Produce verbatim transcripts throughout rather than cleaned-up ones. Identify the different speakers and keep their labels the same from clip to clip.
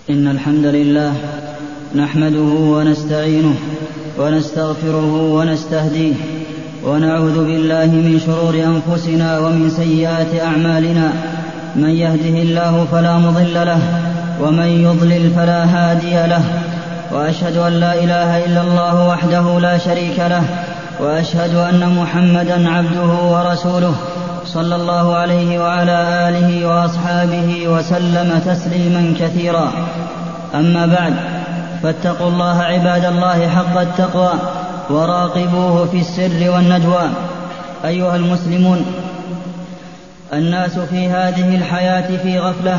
Speaker 1: إن الحمد لله نحمده ونستعينه ونستغفره ونستهديه ونعوذ بالله من شرور أنفسنا ومن سيئات أعمالنا. من يهده الله فلا مضل له ومن يضلل فلا هادي له، وأشهد أن لا إله إلا الله وحده لا شريك له، وأشهد أن محمدا عبده ورسوله صلى الله عليه وعلى آله وأصحابه وسلم تسليما كثيرا. أما بعد، فاتقوا الله عباد الله حق التقوى وراقبوه في السر والنجوى. أيها المسلمون، الناس في هذه الحياة في غفلة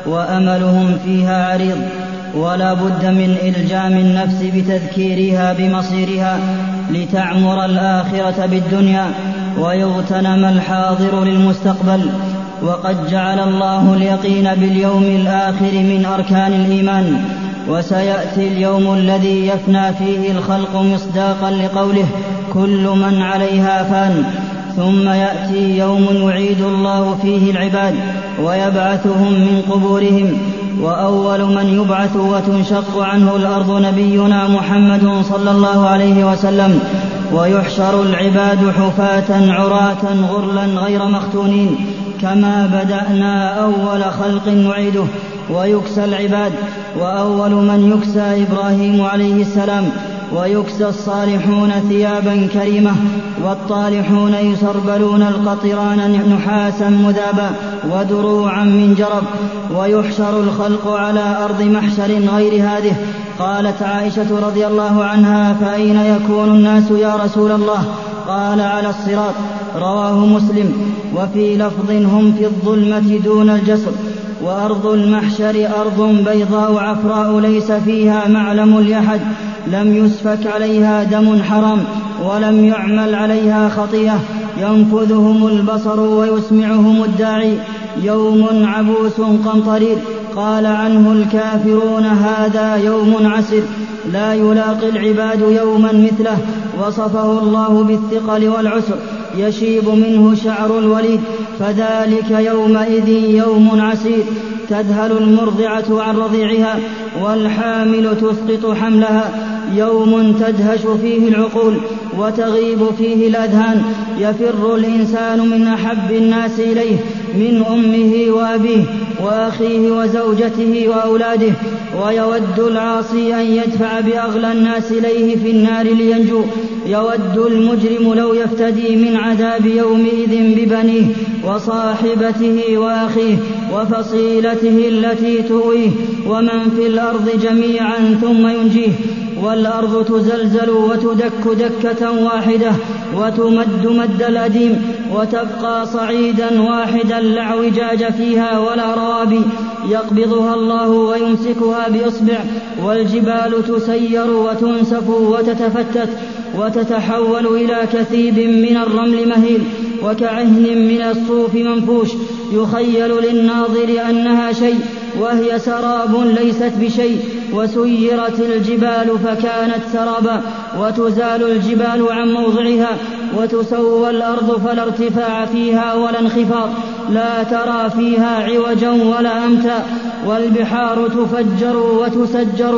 Speaker 1: وأملهم فيها عريض، ولا بد من إلجام النفس بتذكيرها بمصيرها لتعمر الآخرة بالدنيا ويغتنم الحاضر للمستقبل. وقد جعل الله اليقين باليوم الآخر من أركان الإيمان، وسيأتي اليوم الذي يفنى فيه الخلق مصداقا لقوله كل من عليها فان. ثم يأتي يوم يعيد الله فيه العباد ويبعثهم من قبورهم، وأول من يبعث وتنشق عنه الأرض نبينا محمد صلى الله عليه وسلم، ويحشر العباد حفاة عراة غرلا غير مختونين كما بدأنا أول خلق نعيده. ويكسى العباد، وأول من يكسى إبراهيم عليه السلام، ويكسى الصالحون ثيابا كريمة، والطالحون يسربلون القطران نحاسا مذابا ودروعا من جرب. ويحشر الخلق على أرض محشر غير هذه. قالت عائشة رضي الله عنها: فأين يكون الناس يا رسول الله؟ قال: على الصراط. رواه مسلم. وفي لفظ: هم في الظلمة دون الجسر. وأرض المحشر أرض بيضاء عفراء ليس فيها معلم لأحد، لم يسفك عليها دم حرام ولم يعمل عليها خطيئة، ينفذهم البصر ويسمعهم الداعي. يوم عبوس قمطرير. قال عنه الكافرون: هذا يوم عسر لا يلاقي العباد يوما مثله. وصفه الله بالثقل والعسر، يشيب منه شعر الوليد، فذلك يومئذ يوم عسير. تذهل المرضعة عن رضيعها والحامل تسقط حملها. يوم تدهش فيه العقول وتغيب فيه الأذهان. يفر الإنسان من أحب الناس إليه، من أمه وأبيه وأخيه وزوجته وأولاده، ويود العاصي أن يدفع بأغلى الناس إليه في النار لينجو. يود المجرم لو يفتدي من عذاب يومئذ ببنيه وصاحبته وأخيه وفصيلته التي تؤويه ومن في الأرض جميعا ثم ينجيه. والأرض تزلزل وتدك دكة واحدة وتمد مد الأديم، وتبقى صعيدا واحدا لا اعوجاج فيها ولا روابي، يقبضها الله ويمسكها بإصبع. والجبال تسير وتنسف وتتفتت وتتحول إلى كثيب من الرمل مهيل، وكعهن من الصوف منفوش، يخيل للناظر أنها شيء وهي سراب ليست بشيء. وسيرت الجبال فكانت سرابا، وتزال الجبال عن موضعها، وتسوى الأرض فلا ارتفاع فيها ولا انخفاض، لا ترى فيها عوجا ولا أمتا. والبحار تفجر وتسجر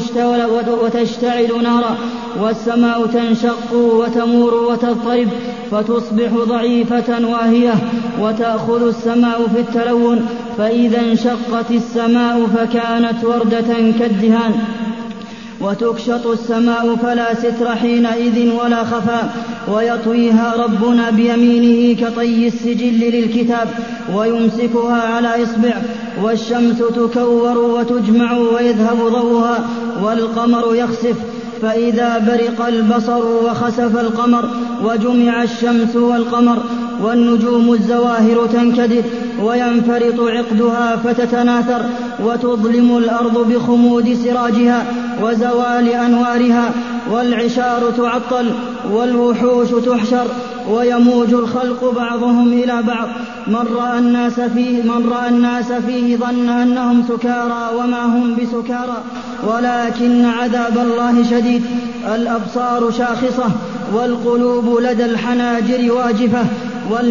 Speaker 1: وتشتعل نارا، والسماء تنشق وتمور وتضطرب فتصبح ضعيفة واهية، وتأخذ السماء في التلون، فإذا انشقت السماء فكانت وردة كالدهان. وتكشط السماء فلا ستر حينئذ ولا خفاء، ويطويها ربنا بيمينه كطي السجل للكتاب ويمسكها على إصبع. والشمس تكور وتجمع ويذهب ضوءها، والقمر يخسف فإذا برق البصر وخسف القمر، وجمع الشمس والقمر، والنجوم الزواهر تنكدر وينفرط عقدها فتتناثر، وتظلم الأرض بخمود سراجها وزوال أنوارها، والعشار تعطل والوحوش تحشر، ويموج الخلق بعضهم إلى بعض. من رأى الناس فيه, من رأى الناس فيه ظن أنهم سكارى وما هم بسكارى ولكن عذاب الله شديد. الأبصار شاخصة والقلوب لدى الحناجر واجفة،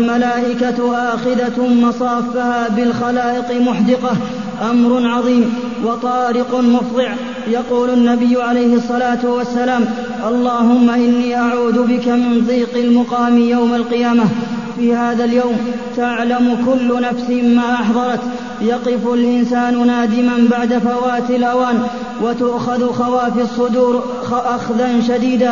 Speaker 1: والملائكة آخذة مصافها بالخلائق محدقة. أمر عظيم وطارق مفضع. يقول النبي عليه الصلاة والسلام: اللهم إني أعوذ بك من ضيق المقام يوم القيامة. في هذا اليوم تعلم كل نفس ما أحضرت، يقف الإنسان نادما بعد فوات الأوان، وتؤخذ خواف الصدور أخذا شديدا،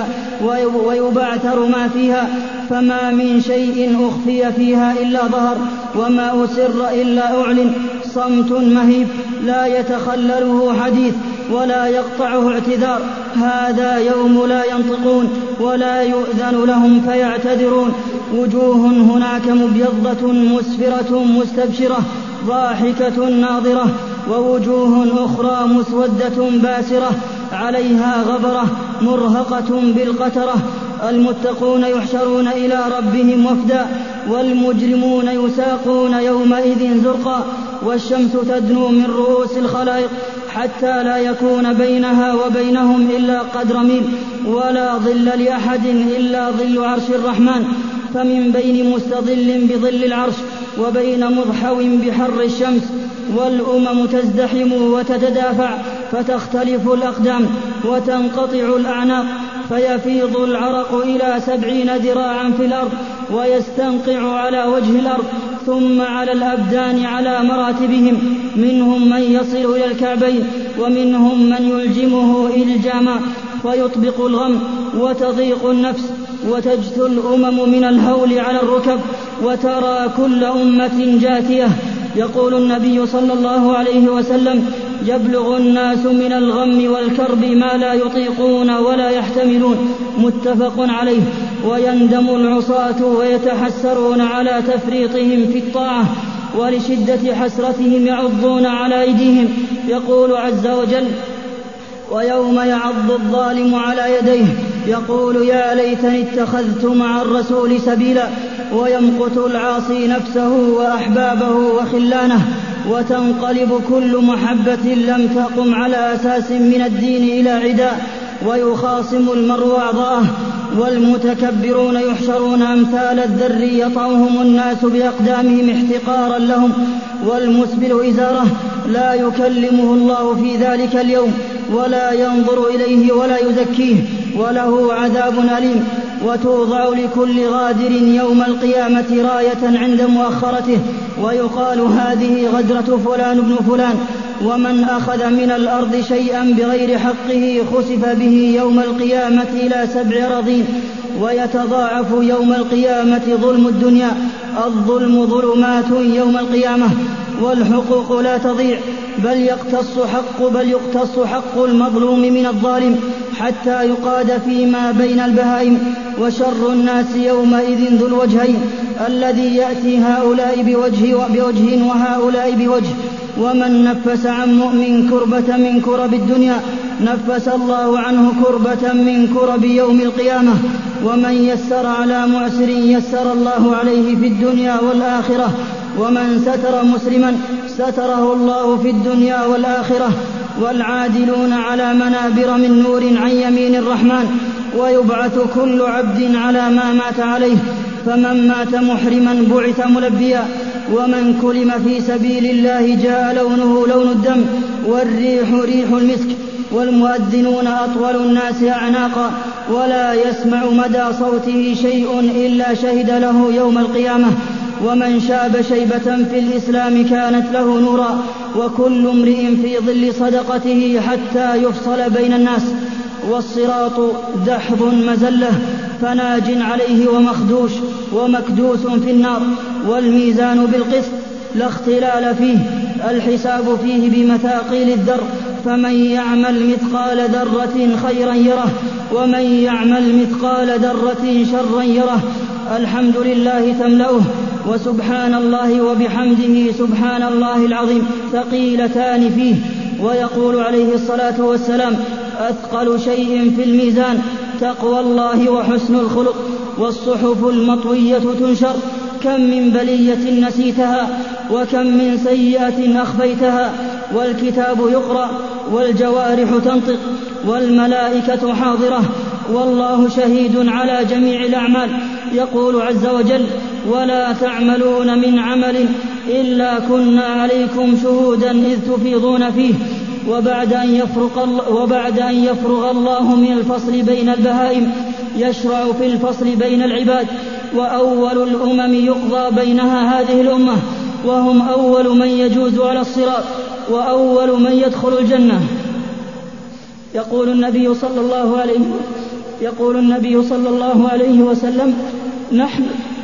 Speaker 1: ويبعثر ما فيها، فما من شيء أخفي فيها إلا ظهر، وما أسر إلا أعلن. صمت مهيب لا يتخلله حديث ولا يقطعه اعتذار. هذا يوم لا ينطقون ولا يؤذن لهم فيعتذرون. وجوه هناك مبيضة مسفرة مستبشرة ضاحكة ناظرة، ووجوه أخرى مسودة باسرة عليها غبرة مرهقة بالقترة. المتقون يحشرون إلى ربهم وفدا، والمجرمون يساقون يومئذ زرقا. والشمس تدنو من رؤوس الخلائق حتى لا يكون بينها وبينهم إلا قدر ميل، ولا ظل لأحد إلا ظل عرش الرحمن. فمن بين مستظل بظل العرش وبين مضحو بحر الشمس. والأمم تزدحم وتتدافع، فتختلف الأقدام وتنقطع الأعناق، فيفيض العرق إلى سبعين ذراعا في الأرض، ويستنقع على وجه الأرض، ثم على الأبدان على مراتبهم. منهم من يصل إلى الكعبين، ومنهم من يلجمه إلجاما، فيطبق الغم وتضيق النفس، وتجثو الأمم من الهول على الركب، وترى كل أمة جاثية. يقول النبي صلى الله عليه وسلم: يبلغ الناس من الغم والكرب ما لا يطيقون ولا يحتملون. متفق عليه. ويندم العصاة ويتحسرون على تفريطهم في الطاعة، ولشدة حسرتهم يعضون على أيديهم. يقول عز وجل: ويوم يعض الظالم على يديه يقول يا ليتني اتخذت مع الرسول سبيلا. ويمقت العاصي نفسه وأحبابه وخلانه، وتنقلب كل محبة لم تقم على أساس من الدين إلى عداء، ويخاصم المرء أعضاءه. والمتكبرون يحشرون أمثال الذر يطعهم الناس بأقدامهم احتقارا لهم. والمسبل إزاره لا يكلمه الله في ذلك اليوم، ولا ينظر إليه ولا يزكيه، وله عذاب أليم. وتوضع لكل غادر يوم القيامة راية عند مؤخرته، ويقال هذه غدرة فلان بن فلان. ومن أخذ من الأرض شيئا بغير حقه خسف به يوم القيامة إلى سبع رضين. ويتضاعف يوم القيامة ظلم الدنيا. الظلم ظلمات يوم القيامة، والحقوق لا تضيع، بل يقتص حق بل يقتص حق المظلوم من الظالم حتى يقاد فيما بين البهائم. وشر الناس يومئذ ذو الوجهين، الذي يأتي هؤلاء بوجه, بوجه وهؤلاء بوجه. ومن نفس عن مؤمن كربة من كرب الدنيا نفس الله عنه كربة من كرب يوم القيامة. ومن يسر على معسر يسر الله عليه في الدنيا والآخرة. ومن ستر مسلما ستره الله في الدنيا والآخرة. والعادلون على منابر من نور عن يمين الرحمن. ويبعث كل عبد على ما مات عليه، فمن مات محرما بعث ملبيا، ومن كلم في سبيل الله جاء لونه لون الدم والريح ريح المسك. والمؤذنون أطول الناس أعناقا، ولا يسمع مدى صوته شيء إلا شهد له يوم القيامة. ومن شاب شيبة في الإسلام كانت له نورا، وكل امرئ في ظل صدقته حتى يفصل بين الناس. والصراط دحض مزلة، فناج عليه ومخدوش ومكدوس في النار. والميزان بالقسط لا اختلال فيه، الحساب فيه بمثاقيل الذر، فمن يعمل مثقال ذرة خيرا يره، ومن يعمل مثقال ذرة شرا يره. الحمد لله تملأه، وسبحان الله وبحمده سبحان الله العظيم ثقيلتان فيه. ويقول عليه الصلاة والسلام: أثقل شيء في الميزان تقوى الله وحسن الخلق. والصحف المطوية تنشر، كم من بلية نسيتها، وكم من سيئة أخفيتها. والكتاب يقرأ، والجوارح تنطق، والملائكة حاضرة، والله شهيد على جميع الأعمال. يقول عز وجل: ولا تعملون من عمل إلا كنا عليكم شهودا إذ تفيضون فيه. وبعد أن يفرق, وبعد أن يفرغ الله من الفصل بين البهائم يشرع في الفصل بين العباد. وأول الأمم يقضى بينها هذه الأمة، وهم أول من يجوز على الصراط وأول من يدخل الجنة. يقول النبي صلى الله عليه يقول النبي صلى الله عليه وسلم: نحن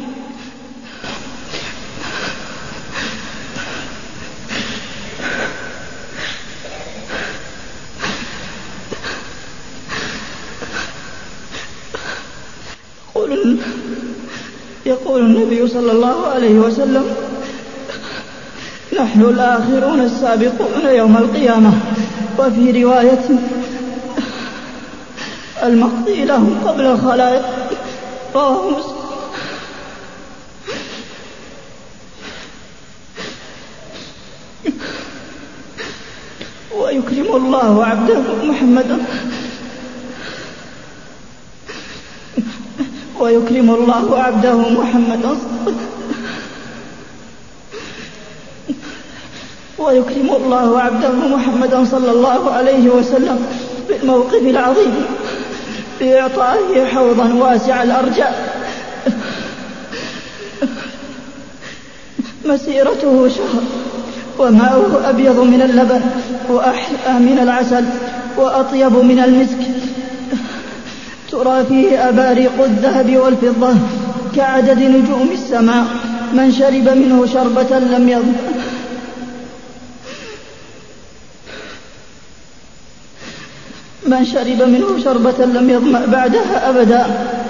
Speaker 1: يقول النبي صلى الله عليه وسلم: نحن الآخرون السابقون يوم القيامة. وفي رواية: المقضي لهم قبل الخلائق. رواه مسلم. ويكرم الله عبده محمدا ويكرم الله عبده محمدا ويكرم الله عبده محمدا صلى الله عليه وسلم بالموقف العظيم بإعطائه حوضا واسع الأرجاء مسيرته شهر، وماؤه أبيض من اللبن وأحلى من العسل وأطيب من المسك، ترى فيه أباريق الذهب والفضة كعدد نجوم السماء. من شرب منه شربة لم يظمأ من شرب منه شربة لم يظمأ بعدها أبدا.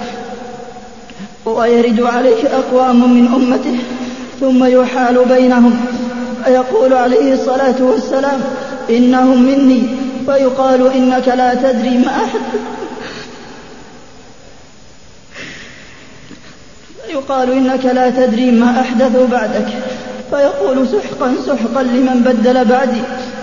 Speaker 1: ويرد عليه أقوام من أمته ثم يحال بينهم، فيقول عليه الصلاة والسلام: إنهم مني، فيقال: إنك لا تدري ما أحدث يقال إنك لا تدري ما أحدثوا بعدك، فيقول: سحقا سحقا لمن بدل بعدي.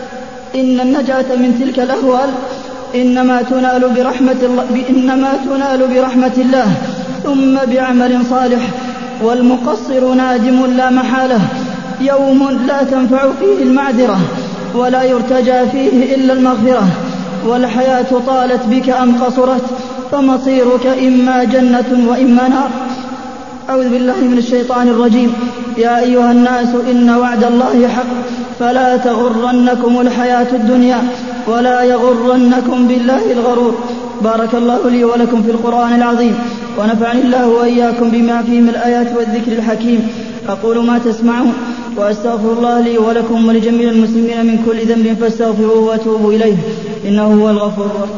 Speaker 1: إن النجاة من تلك الأهوال إنما تنال برحمة الله, إنما تنال برحمة الله ثم بعمل صالح. والمقصر نادم لا محالة، يوم لا تنفع فيه المعذرة ولا يرتجى فيه إلا المغفرة. والحياة طالت بك أم قصرت، فمصيرك إما جنة وإما نار. أعوذ بالله من الشيطان الرجيم. يا أيها الناس إن وعد الله حق، فلا تغرنكم الحياة الدنيا ولا يغرنكم بالله الغرور. بارك الله لي ولكم في القرآن العظيم، ونفعني الله وإياكم بما فيه من الآيات والذكر الحكيم. أقول ما تسمعون، وأستغفر الله لي ولكم ولجميع المسلمين من كل ذنب فاستغفروه واتوبوا إليه، إنه هو الغفور الرحيم.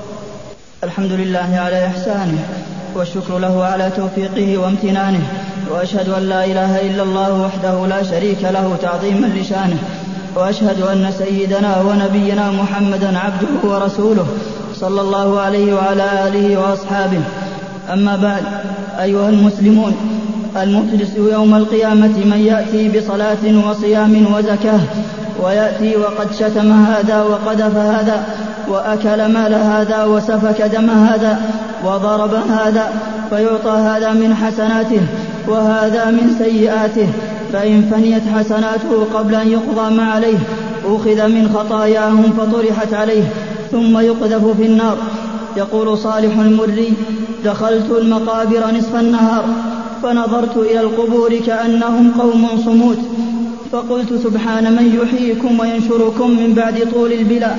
Speaker 1: الحمد لله على إحسانه، والشكر له على توفيقه وامتنانه، وأشهد أن لا إله إلا الله وحده لا شريك له تعظيما لشانه، وأشهد أن سيدنا ونبينا محمدا عبده ورسوله صلى الله عليه وعلى آله وأصحابه. أما بعد، أيها المسلمون، المفلس يوم القيامة من يأتي بصلاة وصيام وزكاة، ويأتي وقد شتم هذا وقذف هذا وأكل مال هذا وسفك دم هذا وضرب هذا، فيعطى هذا من حسناته وهذا من سيئاته، فإن فنيت حسناته قبل أن يقضى ما عليه أخذ من خطاياهم فطرحت عليه ثم يقذف في النار. يقول صالح المري: دخلت المقابر نصف النهار فنظرت إلى القبور كأنهم قوم صمود، فقلت: سبحان من يحييكم وينشركم من بعد طول البلا.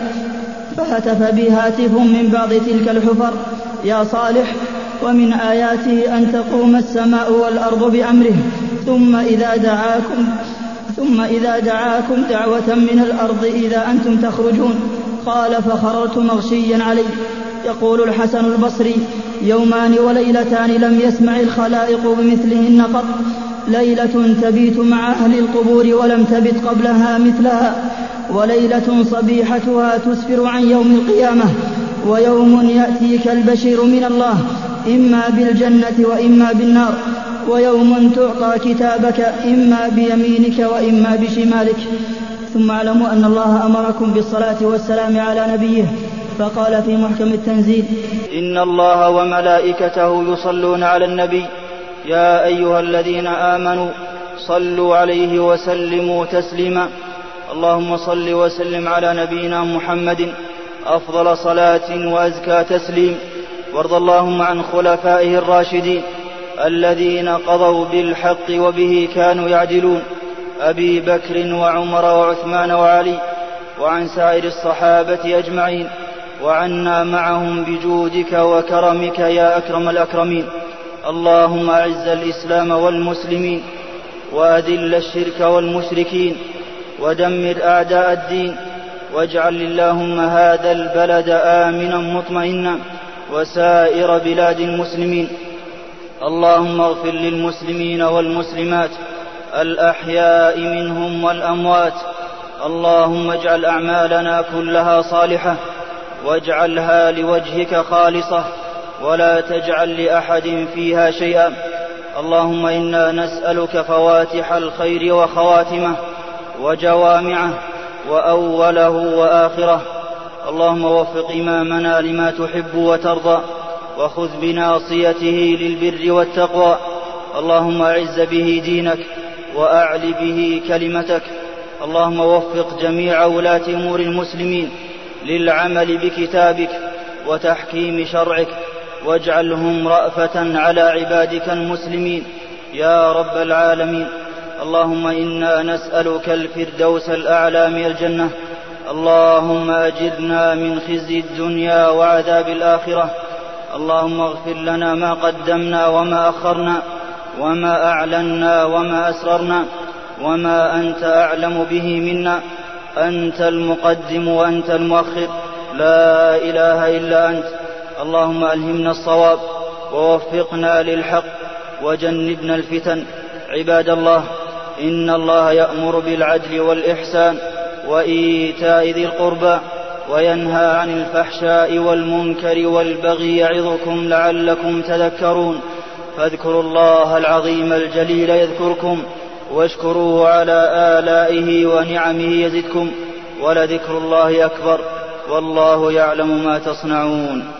Speaker 1: فهتف بي هاتف من بعض تلك الحفر: يا صالح، ومن آياته أن تقوم السماء والأرض بأمره، ثم إذا دعاكم ثم إذا دعاكم دعوة من الأرض إذا أنتم تخرجون. قال: فخررت مغشيا علي. يقول الحسن البصري: يومان وليلتان لم يسمع الخلائق بمثلهن قط، ليلة تبيت مع أهل القبور ولم تبت قبلها مثلها، وليلة صبيحتها تسفر عن يوم القيامة، ويوم يأتيك البشير من الله إما بالجنة وإما بالنار، ويوم تعطى كتابك إما بيمينك وإما بشمالك. ثم اعلموا أن الله أمركم بالصلاة والسلام على نبيه، فقال في محكم التنزيل:
Speaker 2: إن الله وملائكته يصلون على النبي يا أيها الذين آمنوا صلوا عليه وسلموا تسليما. اللهم صل وسلم على نبينا محمد أفضل صلاة وأزكى تسليم. وارض اللهم عن خلفائه الراشدين الذين قضوا بالحق وبه كانوا يعدلون، أبي بكر وعمر وعثمان وعلي، وعن سائر الصحابة أجمعين، وعنا معهم بجودك وكرمك يا أكرم الأكرمين. اللهم أعز الإسلام والمسلمين، وأذل الشرك والمشركين، ودمر أعداء الدين، واجعل اللهم هذا البلد آمنا مطمئنا وسائر بلاد المسلمين. اللهم اغفر للمسلمين والمسلمات الأحياء منهم والأموات. اللهم اجعل أعمالنا كلها صالحة، واجعلها لوجهك خالصة، ولا تجعل لأحد فيها شيئا. اللهم إنا نسألك فواتح الخير وخواتمه وجوامعه وأوله وآخره. اللهم وفق إمامنا لما تحب وترضى، وخذ بناصيته للبر والتقوى. اللهم أعز به دينك وأعل به كلمتك. اللهم وفق جميع ولاة أمور المسلمين للعمل بكتابك وتحكيم شرعك، واجعلهم رأفة على عبادك المسلمين يا رب العالمين. اللهم إنا نسألك الفردوس الأعلى من الجنة. اللهم أجرنا من خزي الدنيا وعذاب الآخرة. اللهم اغفر لنا ما قدمنا وما أخرنا، وما أعلنا وما أسررنا، وما أنت أعلم به منا. أنت المقدم وأنت المؤخر، لا إله إلا أنت. اللهم ألهمنا الصواب ووفقنا للحق وجنبنا الفتن. عباد الله، إن الله يأمر بالعدل والإحسان وإيتاء ذي القربى، وينهى عن الفحشاء والمنكر والبغي، يعظكم لعلكم تذكرون. فاذكروا الله العظيم الجليل يذكركم، واشكروه على آلائه ونعمه يزدكم، ولذكر الله أكبر، والله يعلم ما تصنعون.